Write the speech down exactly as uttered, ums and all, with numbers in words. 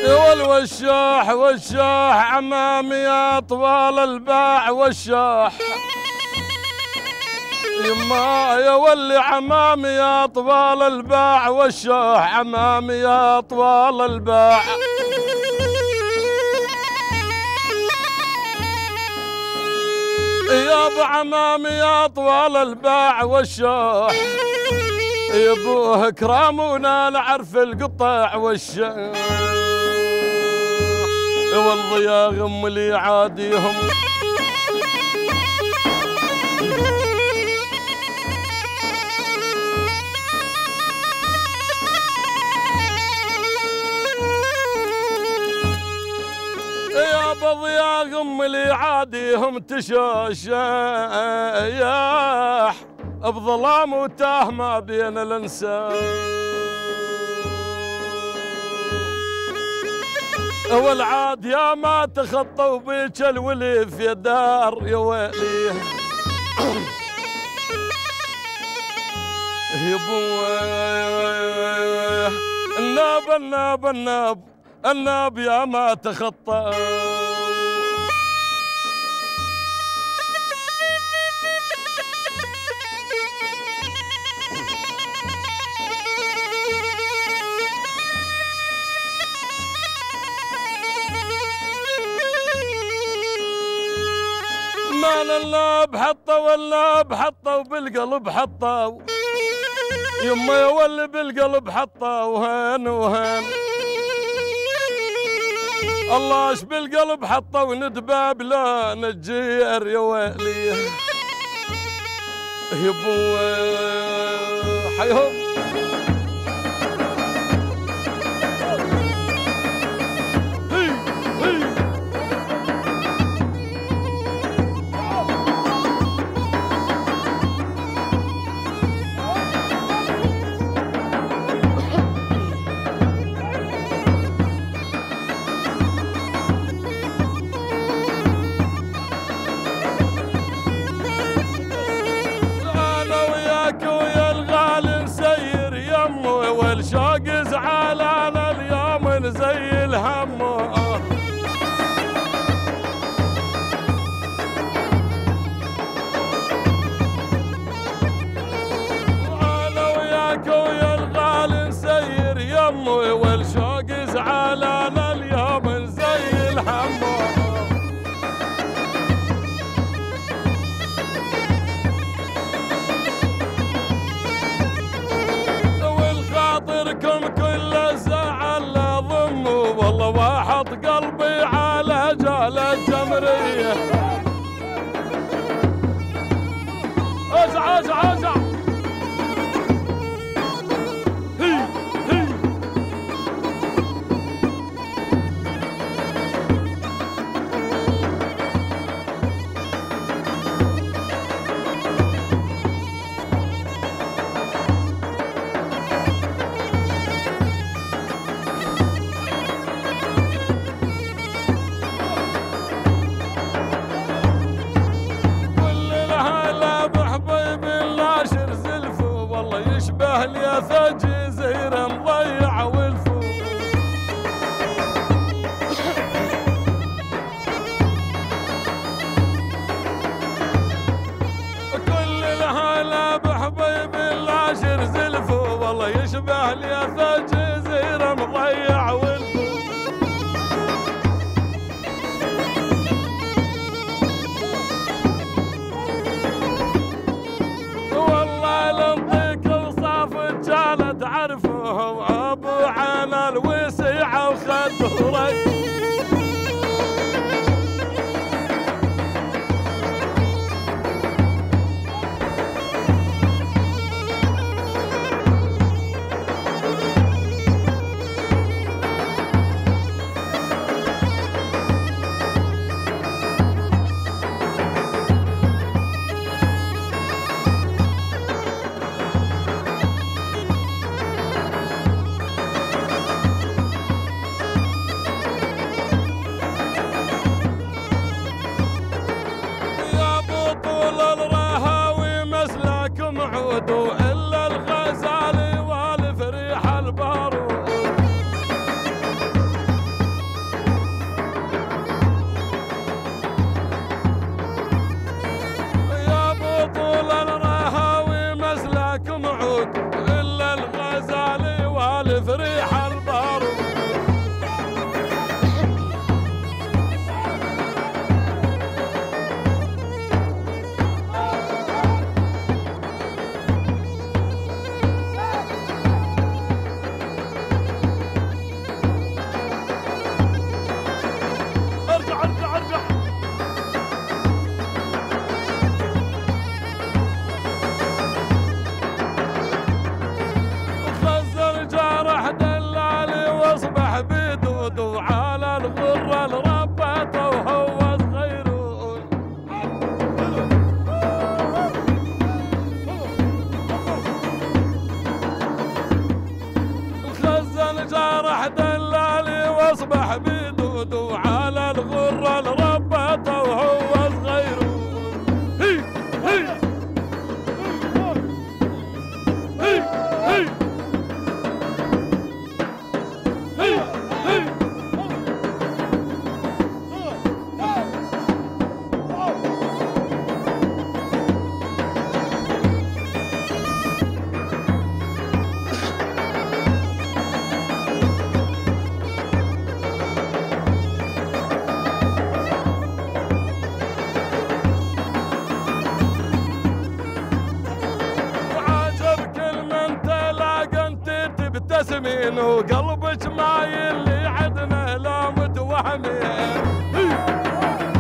والوشاح والشاح عمامي يا طوال الباع والشاح يما يا ولي عمامي يا طوال الباع والشاح عمامي يا طوال الباع يا ابو عمامي يا طوال الباع والشاح يبوه كرامونا نعرف القطاع والشاح والضياغم اللي عاديهم يا بضياغم اللي عاديهم تشاشاح بظلام وتاه ما بين الانسان والعاد يا ما تخطوا بيك الوليف يا دار يا ويلي يبوه الناب الناب الناب الناب يا ما تخطى مال الناب حطه والناب حطه وبالقلب حطه يما يا ولي بالقلب حطه وهين وهين الله اش بالقلب حطه وندباب لا نجير يا ويلي يبوه حيهم والشوق زعلان اليوم زي الهم انا وياك ويا الغالي نسير يمي والشوق زعلان اليوم زي الهم خاطركم كل زعل ضم والله واحط قلبي على جال الجمرية ازع ازع ازع هي هي يشبه لي ثجي زير مضيع والفو كل الهلا بحبيب العاشر زلفو والله يشبه لي ثجي زير مضيع والفو تعرفه ابو عنا الوسيعه وخدورك يصبح بيدود وعلى الغرة لربته وهو صغير. هي هي هي هي هي هي تبتسمين وقلبك مايل اللي عدنا لا متوهمين.